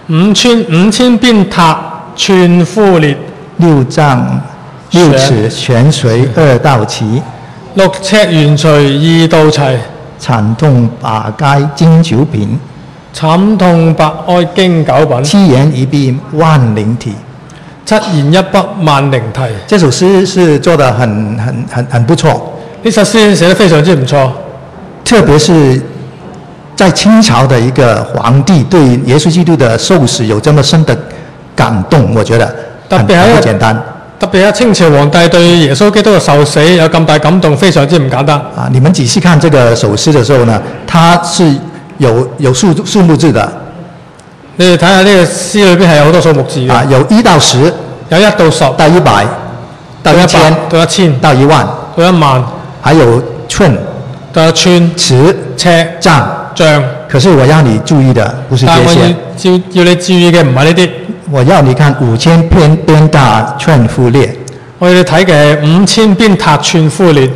，5000鞭塔寸夫裂。 6尺懸垂2道齊 ，6尺懸垂2道齊。 慘痛百佳經九品， 慘痛百哀經九品。 七言一筆萬靈體， 七言一筆萬靈體。 這首詩是做得很不錯。 呢首詩寫得非常之唔錯， 特別是在清朝的一个皇帝对耶穌基督的受死有這麼深的感動，我覺得很不簡單。 特別係清朝皇帝對耶穌基督嘅受死有咁大感動，非常之唔簡單。 啊，你們仔細看這個首詩的時候呢，它是有數目字的。 你哋睇下呢個詩裏邊係有好多數目字嘅。 啊，有1到10， 有1到10， 到100，到1000， 到1000，到 1萬， 到1萬， 還有寸， 到寸， 尺，丈。可是我要你注意的不是這些。但我要你注意嘅唔係呢啲。 我要你看5000鞭打寸夫裂。 我要你睇嘅係5000鞭打寸夫裂。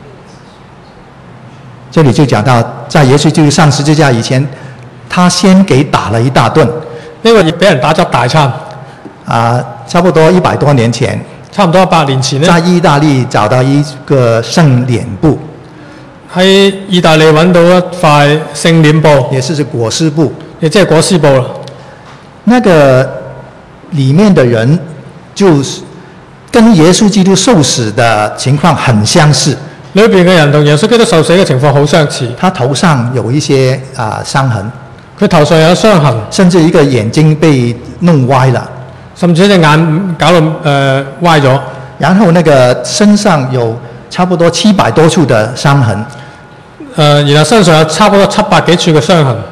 這裡就講到，在耶穌基督上十字架以前，他先給打了一大頓。 呢個亦俾人打咗大餐。 啊，差不多100多年前。 差唔多100年前呢， 在意大利找到一個聖臉布。 喺意大利揾到一塊聖臉布， 也是裹屍布， 亦即係裹屍布啦。 那個裡面的人就是跟耶穌基督受死的情況很相似。 裏邊嘅人同耶穌基督受死嘅情況好相似。 他頭上有一些傷痕， 佢頭上有傷痕， 甚至一個眼睛被弄歪了， 甚至隻眼搞到歪咗。 然後那個身上有差不多700多處的傷痕。 然後身上有差不多700幾處嘅傷痕。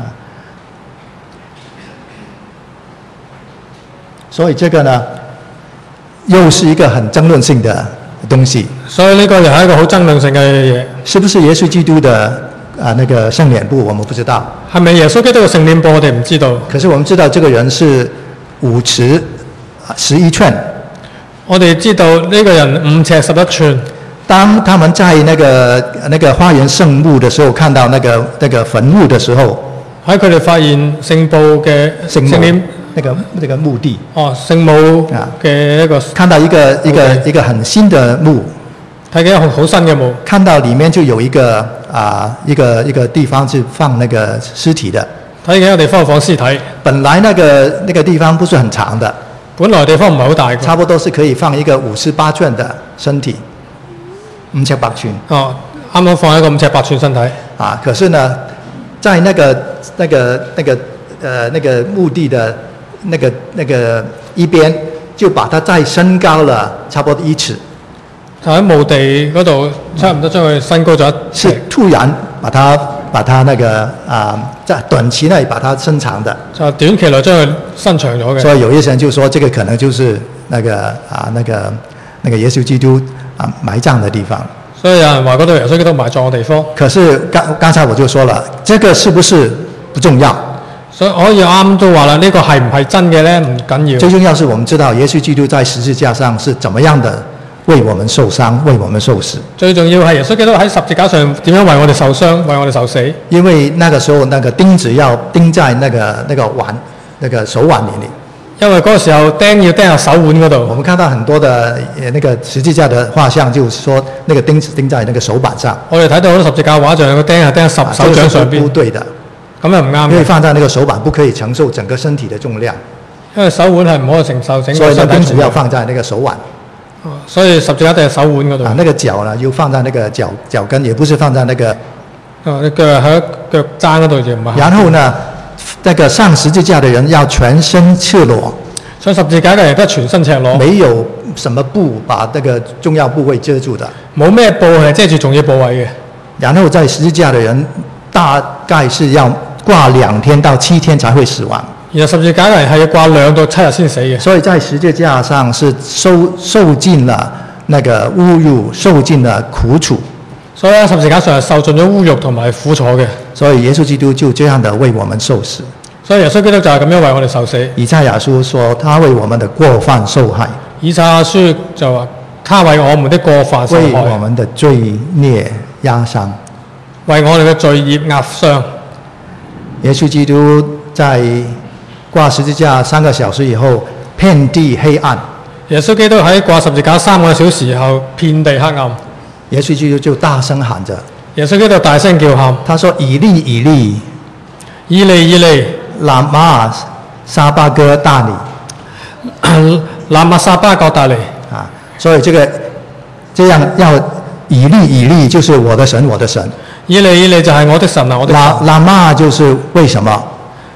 所以這個呢，又是一個很爭論性的東西。 所以呢個又係一個好爭論性嘅嘢。 是不是耶穌基督的那個聖臉布，我們不知道。 係咪耶穌基督嘅聖臉布，我哋唔知道。 可是我們知道這個人是5尺11寸。 我哋知道呢個人5尺11寸。 當他們在那個花園聖墓的時候，看到那個墳墓的時候， 喺佢哋發現聖墓嘅聖臉那個墓地。 哦，聖墓嘅一個。 看到一個很新的墓。 睇見一個好新嘅墓。 看到裡面就有一個地方是放那個屍體的。 睇見一個地方放屍體。 本來那個地方不是很長的。 本來地方唔係好大嘅。 差不多是可以放一個58寸的身體。5尺8寸。哦， 啱啱放一個5尺8寸身體。 啊，可是呢，在那個墓地的那個一邊，就把它再升高了差不多1尺。 喺墓地嗰度，差唔多將佢升高咗1尺。 是突然把它那個在短期內把它伸長的。 就短期內將佢伸長咗嘅。 所以有一些人就說，這個可能就是那個耶穌基督埋葬的地方。 所以有人話嗰度耶穌基督埋葬嘅地方。 可是剛才我就說了，這個是不是不重要？ 所以我啱都話啦，呢個係唔係真嘅咧？唔緊要。 最重要是我們知道耶穌基督在十字架上是怎麼樣的為我們受傷，為我們受死。最重要係耶穌基督喺十字架上點樣為我哋受傷，為我哋受死。因為那個時候那個釘子要釘在那個手腕裡。 因為嗰個時候釘要釘喺手腕嗰度。 我們看到很多的那個十字架的畫像，就是說那個釘子釘在那個手板上。我哋睇到好多十字架畫像，個釘係釘喺手掌上邊。不對的。咁又唔啱。因為放在那個手板不可以承受整個身體的重量。因為手腕係唔可以承受整個身體重量。所以釘子要放在那個手腕。所以十字架定係手腕嗰度。那個腳呢，要放在那個腳跟，也不是放在那個。你腳喺腳踭嗰度就唔係。然後呢，那個上十字架的人要全身赤裸。上十字架嘅人都全身赤裸。沒有什麼布把那個重要部位遮住的。冇咩布係遮住重要部位嘅。然後在十字架的人大概是要掛2天到7天才會死亡。然後十字架嘅人係要掛2到7日先死嘅。所以在十字架上是受盡了那個侮辱，受盡了苦楚。所以喺十字架上係受盡咗侮辱同埋苦楚嘅。所以耶穌基督就這樣的為我們受死。所以耶穌基督就係咁樣為我哋受死。以賽亞書說，他為我們的過犯受害。以賽亞書就話，他為我們的過犯受害。為我們的罪孽壓傷。為我哋嘅罪孽壓傷。耶穌基督在掛十字架3個小時以後，遍地黑暗。耶穌基督喺掛十字架3個小時後，遍地黑暗。耶穌基督就大聲喊着。耶穌基督大聲叫喊，他說：以利以利，以利以利，拉瑪撒巴哥大尼，拉瑪撒巴哥大尼啊！所以這樣要以利以利，就是我的神，我的神。 以利以利就係我的神啊，我的神。 拉瑪就是為什麼？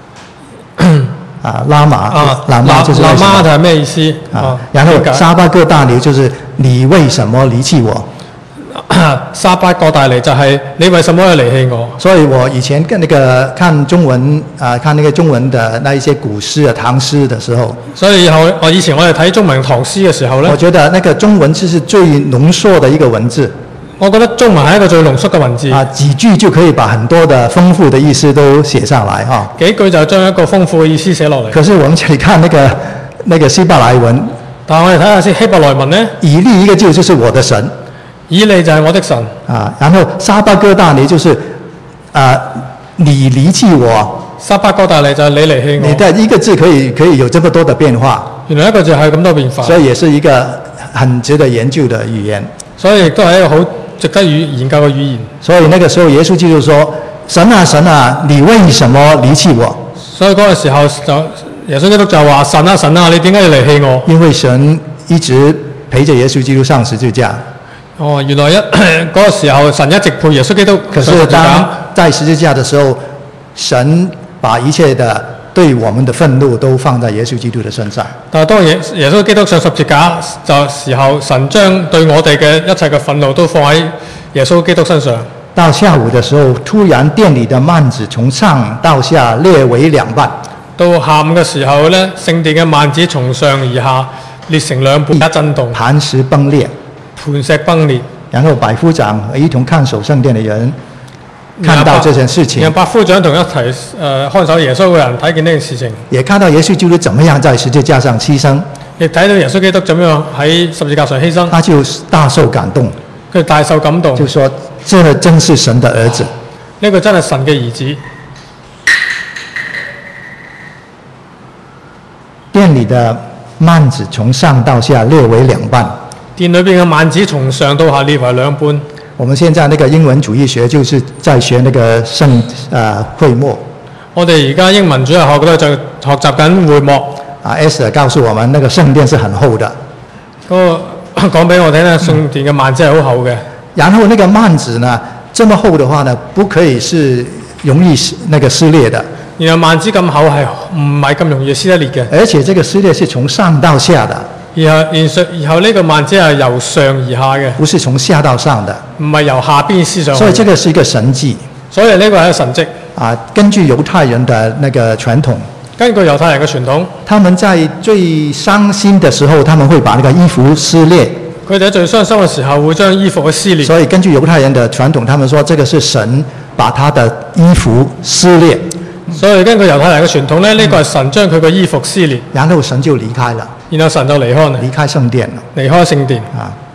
啊，拉瑪就是為什麼？ 拉瑪就係咩意思？ 然後撒巴各大尼就是你為什麼離棄我？ 撒巴各大尼就係你為什麼要離棄我？ 所以我以前跟看中文看那個中文的那一些古詩啊唐詩的時候， 所以以前我哋睇中文唐詩嘅時候咧， 我覺得那個中文是最濃縮的一個文字。 我覺得中文係一個最濃縮嘅文字。 幾句就可以把很多的豐富的意思都寫上來幾句就將一個豐富嘅意思寫落嚟。 可是我們這裡看那個希伯來文， 但係我哋睇下先希伯來文呢， 以利一個字就是我的神。 以利就係我的神然後撒巴各大尼就是你離棄我。 撒巴各大尼就係你離棄我。 你的一個字可以有這麼多的變化。 原來一個字係咁多變化。 所以也是一個很值得研究的語言。 所以亦都係一個好值得研究嘅語言。 所以那個時候耶穌基督說：神啊神啊，你為什麼離棄我？ 所以嗰個時候就耶穌基督就話：神啊神啊，你點解要離棄我？ 因為神一直陪着耶穌基督上十字架。 原來嗰個時候神一直陪耶穌基督上十字架。 可是當在十字架的時候，神把一切的對我們的憤怒都放在耶穌基督的身上。 但係當耶穌基督上十字架就時候，神將對我哋嘅一切嘅憤怒都放喺耶穌基督身上。 到下午的時候，突然殿裏的幔子從上到下裂為兩半。 到下午嘅時候咧，聖殿嘅幔子從上而下裂成兩半，一震動， 磐石崩裂。 磐石崩裂。 然後百夫長和一同看守聖殿的人看到這件事情， 然後百夫長同一齊看守耶穌嘅人睇見呢件事情， 也看到耶穌基督怎麼樣在十字架上犧牲， 亦睇到耶穌基督怎麼樣喺十字架上犧牲， 他就大受感動， 佢大受感動， 就說：這真是神的兒子。 呢個真係神嘅兒子。 殿裏的幔子從上到下裂為兩半。 殿裏邊嘅幔子從上到下裂為兩半。 我們現在那個英文主義學就是在學那個會幕。 我哋而家英文主日學嗰度就學習緊會幕。 Esther 告訴我們，那個聖殿是很厚的。 講俾我聽咧，聖殿嘅幔子係好厚嘅。 然後那個幔子呢，這麼厚的話呢，不可以是容易那個撕裂的。 然後幔子咁厚係唔係咁容易撕得裂嘅？ 而且這個撕裂是從上到下的。 然後呢個幔子係由上而下嘅， 不是從下到上的， 唔係由下邊撕上去。 所以這個是一個神蹟。 所以呢個係一個神蹟。 根據猶太人的那個傳統， 根據猶太人嘅傳統， 他們在最傷心的時候，他們會把那個衣服撕裂。 佢哋喺最傷心嘅時候會將衣服嘅撕裂。 所以根據猶太人的傳統，他們說這個是神把他的衣服撕裂。 所以根據猶太人嘅傳統咧，呢個係神將佢個衣服撕裂， 然後神就離開了。 然後神就離開啦， 離開聖殿了。 離開聖殿。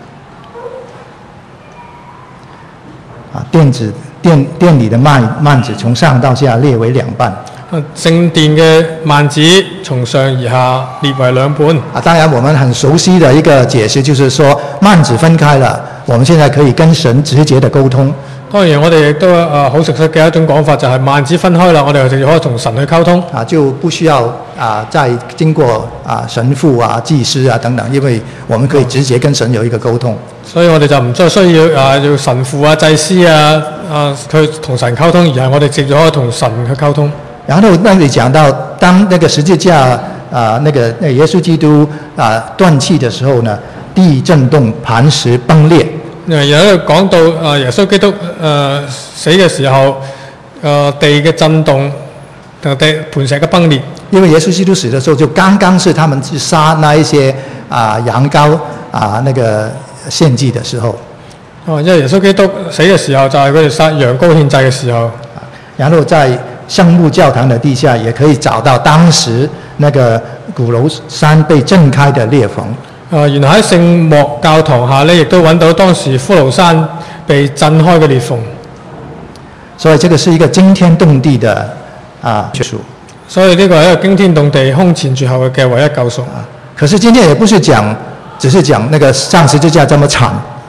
殿裏的幔子從上到下裂為兩半。 聖殿嘅幔子從上而下裂為兩半。 當然我們很熟悉的一個解釋就是說，幔子分開了，我們現在可以跟神直接的溝通。 當然我哋亦都好熟悉嘅一種講法就係幔子分開啦，我哋直接可以同神去溝通。 就不需要再經過神父祭司等等，因為我們可以直接跟神有一個溝通。 所以我哋就唔再需要要神父祭司佢同神溝通，而係我哋直接可以同神去溝通。 然後那裡講到，當那個十字架那個耶穌基督斷氣的時候呢，地震動，磐石崩裂。 有一個講到耶穌基督死嘅時候，地嘅震動同地磐石嘅崩裂。 因為耶穌基督死的時候，就剛剛是他們去殺那一些羊羔那個獻祭的時候。 因為耶穌基督死嘅時候，就係佢哋殺羊羔獻祭嘅時候。 然後在聖母教堂的地下，也可以找到當時那個鼓樓山被震開的裂縫。 原來喺聖莫教堂下咧，亦都揾到當時骷髏山被震開嘅裂縫。 所以這個是一個驚天動地的救贖。 所以呢個係一個驚天動地、空前絕後嘅唯一救贖。 可是今天也不是只是講那個上十字架這麼慘。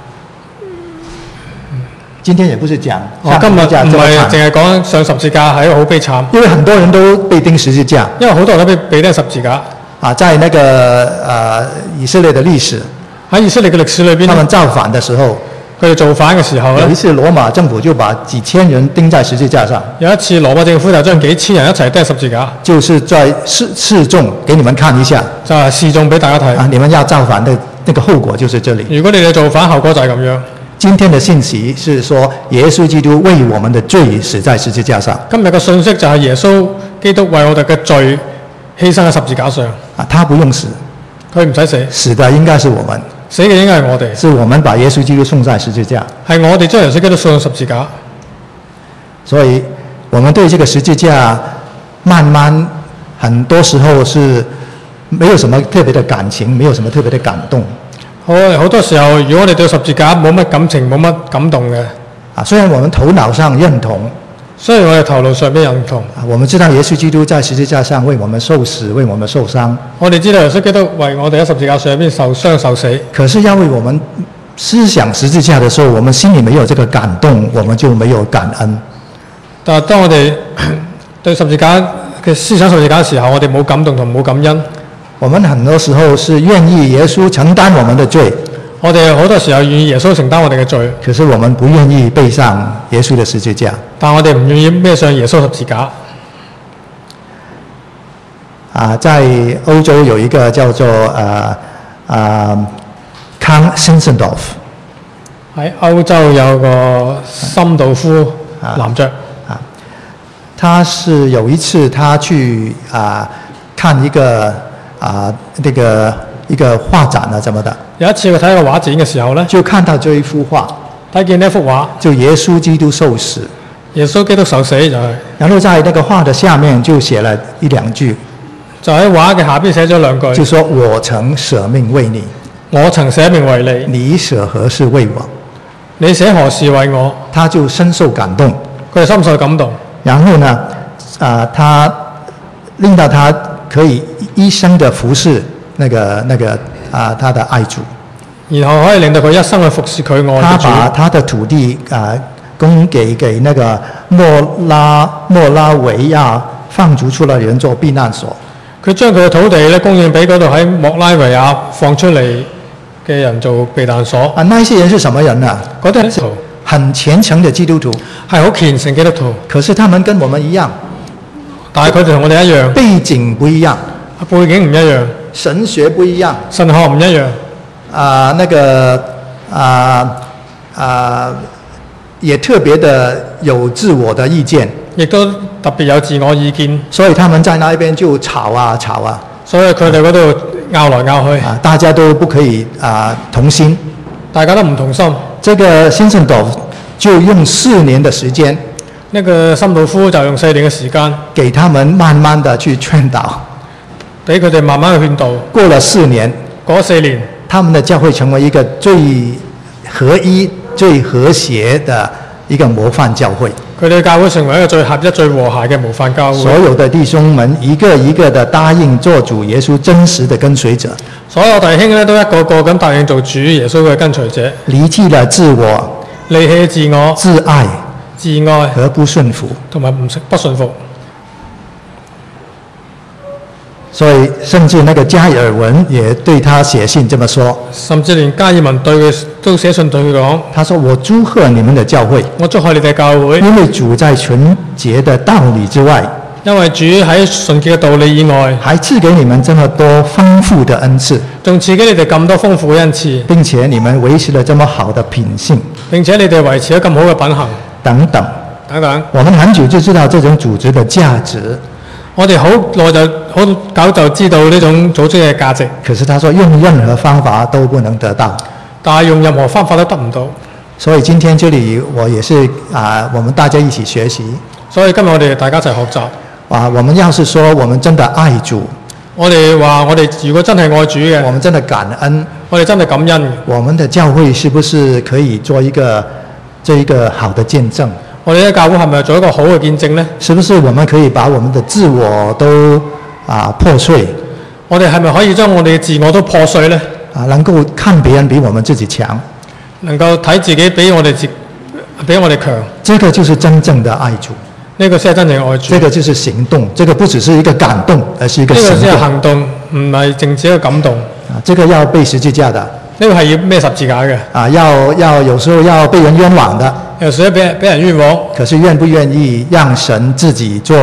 今天也不是講今日唔係淨係講上十字架係一個好悲慘， 因為很多人都被釘十字架， 因為好多人都被釘十字架。 在那個以色列的歷史， 喺以色列嘅歷史裏邊， 他們造反的時候， 佢哋造反嘅時候咧， 有一次羅馬政府就把幾千人釘在十字架上。 有一次羅馬政府就將幾千人一齊釘十字架， 就是在示眾給你們看一下， 就係示眾俾大家睇。 你們要造反的那個後果就是這裡。 如果你哋造反，後果就係咁樣。 今天的信息是說，耶穌基督為我們的罪死在十字架上。 今日嘅信息就係耶穌基督為我哋嘅罪犧牲喺十字架上。 他不用死， 佢唔使死， 死的應該是我們。 死嘅應該係我哋， 是我們把耶穌基督送在十字架， 係我哋將耶穌基督送上十字架。 所以，我們對這個十字架，慢慢很多時候是沒有什麼特別的感情，沒有什麼特別的感動。 好多時候，如果我哋對十字架冇乜感情、冇乜感動嘅， 雖然我們頭腦上認同。 雖然我哋頭腦上邊認同， 我們知道耶穌基督在十字架上為我們受死，為我們受傷。 我哋知道耶穌基督為我哋喺十字架上邊受傷受死。 可是要為我們思想十字架的時候，我們心裡沒有這個感動，我們就沒有感恩。 但係當我哋對十字架嘅思想十字架嘅時候，我哋冇感動同冇感恩。 我們很多時候是願意耶穌承擔我們的罪。 我哋好多時候願意耶穌承擔我哋嘅罪， 可是我們不願意背上耶穌的十字架。 但我哋唔願意孭上耶穌十字架。 在歐洲有一個叫做康辛森道夫。 喺歐洲有個森道夫男爵。 他是有一次他去看一個一個畫展啊，怎麼的？ 有一次佢睇個畫展嘅時候咧， 就看到這一幅畫， 睇見呢一幅畫， 就耶穌基督受死， 耶穌基督受死就係。 然後在那個畫的下面就寫了一兩句， 就喺畫嘅下邊寫咗兩句， 就說我曾捨命為你， 我曾捨命為你， 你捨何事為我？ 你捨何事為我？ 他就深受感動， 佢就深受感動。 然後呢，他令到他可以一生的服侍他的愛主， 然後可以令到佢一生去服侍佢愛嘅主。 他把他的土地供給那個莫拉維亞放逐出來人做避難所。 佢將佢嘅土地咧供應俾嗰度喺莫拉維亞放出嚟嘅人做避難所。 那些人是什麼人啊？ 嗰啲係很虔誠的基督徒， 係好虔誠基督徒。 可是他們跟我們一樣， 但係佢哋同我哋一樣， 背景不一樣， 背景唔一樣， 神學不一樣， 神學唔一樣。 也特別的有自我的意見， 亦都特別有自我意見， 所以他們在那一邊就吵啊， 所以佢哋嗰度拗來拗去， 大家都不可以同心， 大家都唔同心。 這個辛森道夫就用4年的時間， 呢個森道夫就用4年嘅時間， 給他們慢慢的去勸導， 俾佢哋慢慢去勸導。 過了4年， 嗰4年， 他們的教會成為一個最合一、最和諧的一個模範教會。 佢哋教會成為一個最合一、最和諧嘅模範教會。 所有的弟兄們一個一個的答應做主耶穌真實的跟隨者。 所有弟兄咧都一個個咁答應做主耶穌嘅跟隨者。 離棄了自我， 離棄自我、 自愛和不順服， 同埋不順服。 所以甚至那個加爾文也對他寫信這麼說， 甚至連加爾文對佢都寫信對佢講， 他說：我祝賀你們的教會， 我祝賀你哋教會， 因為主在純潔的道理之外， 因為主喺純潔嘅道理以外， 還賜給你們這麼多豐富的恩賜， 仲賜給你哋咁多豐富嘅恩賜， 並且你們維持了這麼好的品性， 並且你哋維持咗咁好嘅品行， 等等。我們很久就知道這種組織的價值。 我哋好久就知道呢種組織嘅價值。 可是他說用任何方法都不能得到， 但係用任何方法都得唔到。 所以今天這裡我也是我們大家一起學習。 所以今日我哋大家一齊學習。 我們要是說我們真的愛主， 我哋話我哋如果真係愛主嘅， 我們真的感恩， 我哋真係感恩。 我們的教會是不是可以做一個好的見證？ 我哋嘅教會係咪做一個好嘅見證呢？ 是不是我們可以把我們的自我都破碎？ 我哋係咪可以將我哋嘅自我都破碎呢？ 能夠看別人比我們自己強， 能夠睇自己比我哋強。 這個就是真正的愛主。 呢個先係真正愛主。 這個就是行動，這個不只是一個感動，而是一個行動。 呢個先係行動，唔係淨止一個感動。 這個要背十字架的。 呢個係要孭十字架嘅。 要有時候要被人冤枉的。 有時候俾人冤枉。 可是願不願意讓神自己做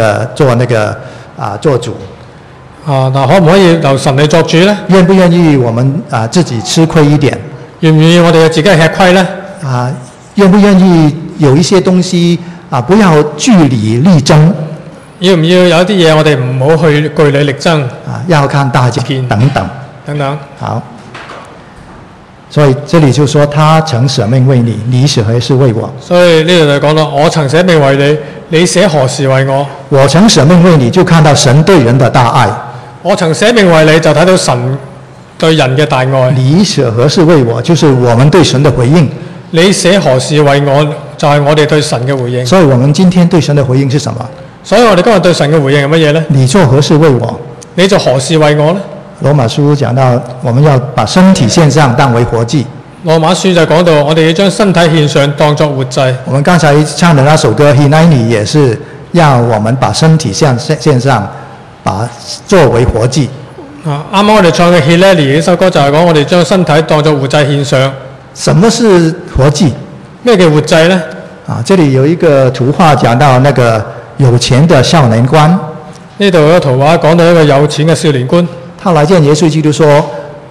主？ 嗱，可唔可以由神嚟作主呢？ 願不願意我們自己吃虧一點？ 願唔願意我哋自己吃虧呢？ 願不願意有一些東西不要據理力爭？ 要唔要有啲嘢我哋唔好去據理力爭？ 要看大家等等。好。所以這裡就說他曾捨命為你，你捨何事為我？ 所以呢度就講到我曾捨命為你，你捨何事為我？ 我曾捨命為你，就看到神對人的大愛。 我曾捨命為你，就睇到神對人嘅大愛。 你捨何事為我？就是我們對神的回應。 你捨何事為我？就係我哋對神嘅回應。 所以我們今天對神的回應是什麼？ 所以我哋今日對神嘅回應係乜嘢呢？ 你做何事為我？ 你做何事為我呢？ 羅馬書講到，我們要把身體獻上，當為活祭。 羅馬書就講到，我哋要將身體獻上，當作活祭。 我們剛才唱的那首歌《Hineni》也是要我們把身體獻上，把作為活祭。 啱啱我哋唱嘅《Hineni》呢首歌就係講我哋將身體當作活祭獻上。 什麼是活祭？ 咩叫活祭呢？ 這裡有一個圖畫講到那個有錢的少年官。 呢度有個圖畫講到一個有錢嘅少年官。 他來見耶穌基督說：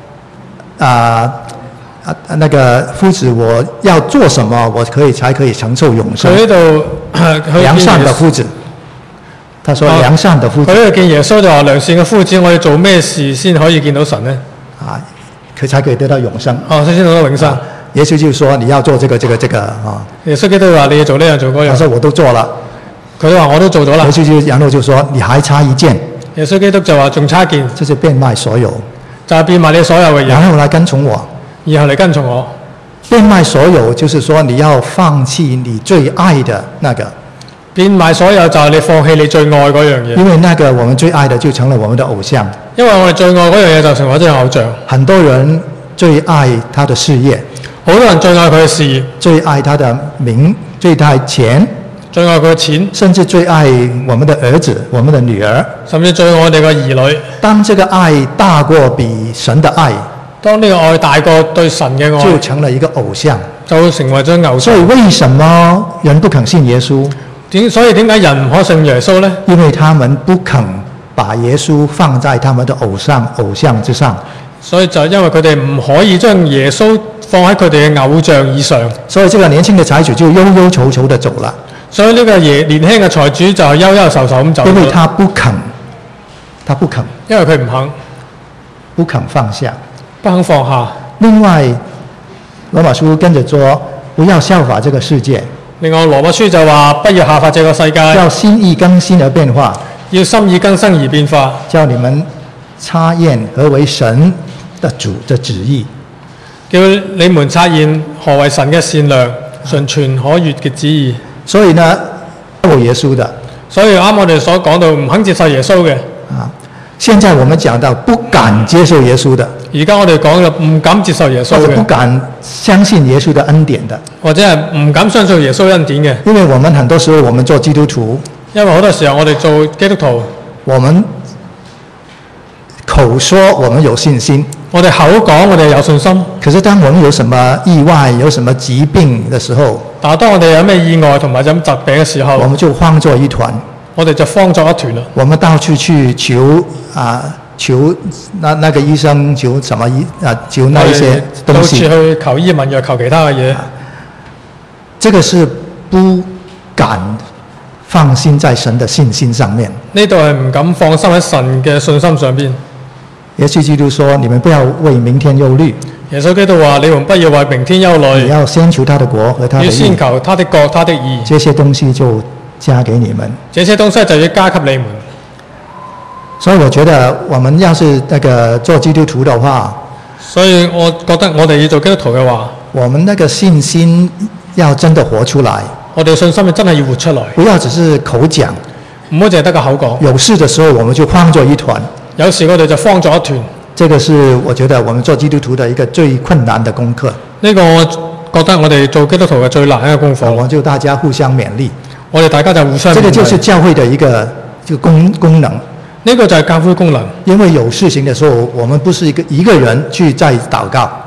那個夫子，我要做什麼，我才可以承受永生？ 佢呢度良善的夫子，他說良善的夫子。 佢呢度見耶穌就話良善嘅夫子，我要做咩事先可以見到神呢？ 佢才可以得到永生。 先得到永生。 耶穌就說你要做這個耶穌基督話你要做呢樣做嗰樣。 他說我都做了。 佢都話我都做咗啦。 耶穌然後就說你還差一件。 耶穌基督就話仲差一件， 就是變賣所有， 就係變賣你所有嘅嘢， 然後來跟從我。 然後嚟跟從我。 變賣所有就是說你要放棄你最愛的那個。 變賣所有就係你放棄你最愛嗰樣嘢。 因為那個我們最愛的就成了我們的偶像。 因為我哋最愛嗰樣嘢就成為咗偶像。 很多人最愛他的事業， 好多人最愛佢嘅事業， 最愛他的名，最愛錢。 最愛佢嘅錢， 甚至最愛我們的兒子、我們的女兒， 甚至最愛我哋嘅兒女。 當這個愛大過比神的愛， 當呢個愛大過對神嘅愛， 就成了一個偶像， 就成為咗偶像。 所以為什麼人不肯信耶穌？ 所以點解人唔可信耶穌呢？ 因為他們不肯把耶穌放在他們的偶像之上。 所以就因為佢哋唔可以將耶穌放喺佢哋嘅偶像以上。 所以這個年輕的財主就憂憂愁愁地走了。 所以呢個年輕嘅財主就係憂憂愁愁咁走。 因為他不肯， 因為佢唔肯放下， 不肯放下。 另外，羅馬書跟着說，不要效法這個世界。 另外，羅馬書就話不要效法這個世界， 要心意更新而變化， 要心意更新而變化， 叫你們察驗何為神的主的旨意， 叫你們察驗何為神嘅善良、純全可悅嘅旨意。 所以呢，有耶穌的， 所以啱我哋所講到唔肯接受耶穌嘅。 現在我們講到不敢接受耶穌的， 而家我哋講到唔敢接受耶穌嘅， 或者不敢相信耶穌的恩典的， 或者係唔敢相信耶穌恩典嘅。 因為我們很多時候我們做基督徒， 因為好多時候我哋做基督徒， 我們口說我們有信心， 我哋口講我哋有信心， 可是當我們有什麼意外、有什麼疾病的時候， 但係當我哋有咩意外同埋有疾病嘅時候， 我們就慌作一團， 我哋就慌作一團啦。 我們到處去求那個醫生，求什麼求那一些東西， 到處去求醫問藥，求其他嘅嘢。 這個是不敢放心在神的信心上面。 呢度係唔敢放心喺神嘅信心上邊。 耶穌基督說：你們不要為明天憂慮。 耶穌基督話：你們不要為明天憂慮。 你要先求他的國和他的義。要先求他的國，他的義。 這些東西就加給你們。 這些東西就要加給你們。 所以我覺得，我們要是那個做基督徒的話， 所以我覺得我哋要做基督徒嘅話， 我們那個信心要真的活出來。 我哋信心真係要活出來， 不要只是口講， 唔好淨係得個口講。 有事的時候我們就慌作一團， 有時我哋就慌作一團。 這個是我覺得我們做基督徒的一個最困難的功課。 呢個我覺得我哋做基督徒嘅最難嘅功課。 我就大家互相勉勵， 我哋大家就互相勉勵。 這個就是教會的一個功能。 呢個就係教會功能。 因為有事情的時候，我們不是一個人去在禱告。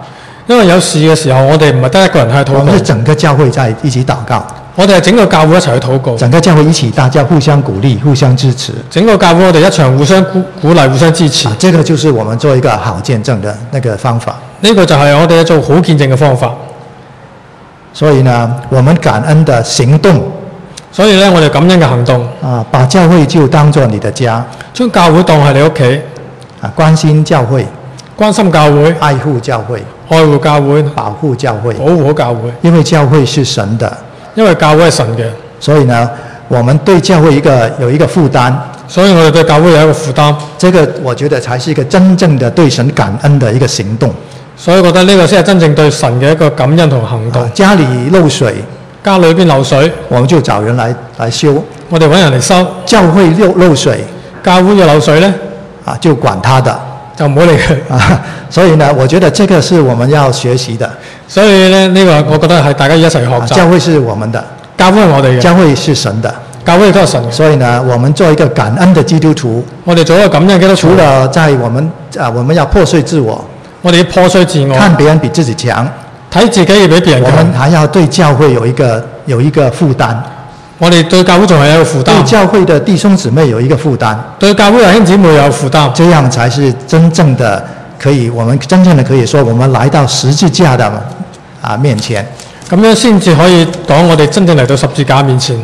因為有事嘅時候，我哋唔係得一個人去禱告， 我們是整個教會在一起禱告。 我哋係整個教會一齊去禱告， 整個教會一起，大家互相鼓勵、互相支持。 整個教會我哋一場互相鼓勵、互相支持。 這個就是我們做一個好見證的那個方法。 呢個就係我哋做好見證嘅方法。 所以呢，我們感恩的行動， 所以咧，我哋感恩嘅行動把教會就當作你的家， 將教會當係你屋企， 關心教會， 關心教會， 愛護教會， 愛護教會， 保護教會， 保護好教會。 因為教會是神的， 因為教會係神嘅， 所以呢，我們對教會有一個負擔。 所以我哋對教會有一個負擔。 這個我覺得才是一個真正的對神感恩的一個行動。 所以覺得呢個先係真正對神嘅一個感恩同行動。 家裏漏水， 家裏邊漏水， 我們就找人來修。 我哋揾人嚟修。教會漏水， 教會要漏水呢， 就管他的， 就唔好理佢。 所以呢，我覺得這個是我們要學習的。 所以呢，呢個我覺得係大家一齊學習。 教會是我們的， 教會係我哋嘅， 教會是神的， 教會都係神嘅。 所以呢，我們做一個感恩的基督徒， 我哋做一個感恩嘅基督徒。 除了在我們要破碎自我， 我哋要破碎自我， 看別人比自己強， 睇自己要比別人強。 我們還要對教會有一個負擔。 我哋對教會仲係有負擔， 對教會的弟兄姊妹有一個負擔， 對教會弟兄姊妹有負擔， 這樣才是真正的我們真正的可以說，我們來到十字架的面前， 咁樣先至可以講我哋真正嚟到十字架面前。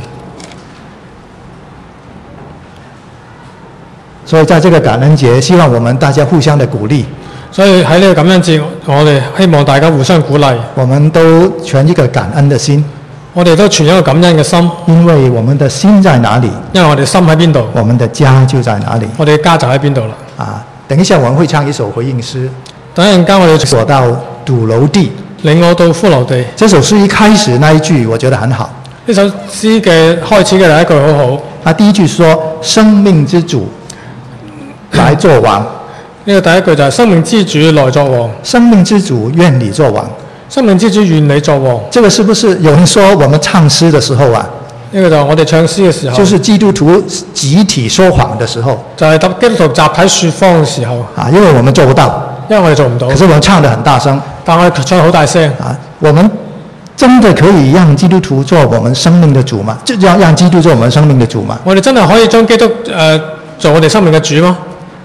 所以在這個感恩節，希望我們大家互相的鼓勵。 所以喺呢個感恩節，我哋希望大家互相鼓勵。 我們都存一個感恩的心。 我哋都存一個感恩嘅心。 因為我們的心在哪裡？ 因為我哋心喺邊度？ 我們的家就在哪裡？ 我哋嘅家就喺邊度啦。 等一下我們會唱一首回應詩。 等陣間我哋說到髑髏地， 領我到骷髏地。 這首詩一開始那一句，我覺得很好。 呢首詩嘅開始嘅第一句好好。 他第一句說：生命之主來作王。 呢個第一句就係生命之主來作王。 生命之主願你作王。 生命之主願你作王。 這個是不是有人說我們唱詩的時候啊？ 呢個就係我哋唱詩嘅時候。 就是基督徒集體說謊的時候。 就係基督徒集體說謊嘅時候。 因為我們做不到。 因為我哋做唔到。 可是我們唱得很大聲。 但我哋唱得好大聲。 我們真的可以讓基督徒做我們生命的主嗎？就讓基督做我們生命的主嗎？ 我哋真係可以將基督做我哋生命嘅主嗎？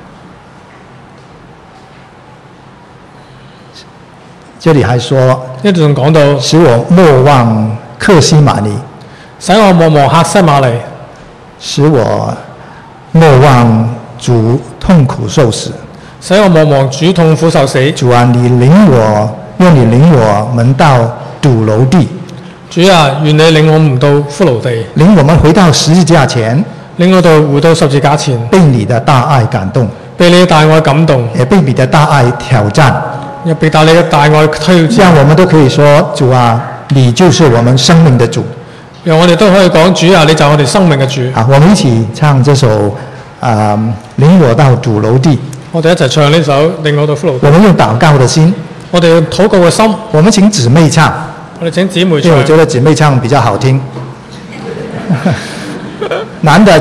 這裡還說， 呢度仲講到， 使我莫忘客西馬尼， 使我莫忘客西馬尼， 使我莫忘主痛苦受死， 使我莫忘主痛苦受死。 主啊，願你領我們到髑髏地。 主啊，願你領我們到骷髏地， 領我們回到十字架前， 領我哋回到十字架前， 被你的大愛感動， 被你的大愛感動， 也被你的大愛挑戰。 又被你嘅大愛挑戰， 這樣我們都可以說，主啊，你就是我們生命的主。 讓我哋都可以講，主啊，你就係我哋生命嘅主。 我們一起唱這首領我到髑髏地。 我哋一齊唱呢首領我到骷髏地。 我們用禱告的心， 我哋用禱告嘅心。 我們請姊妹唱， 我哋請姊妹唱， 因為我覺得姊妹唱比較好聽。男的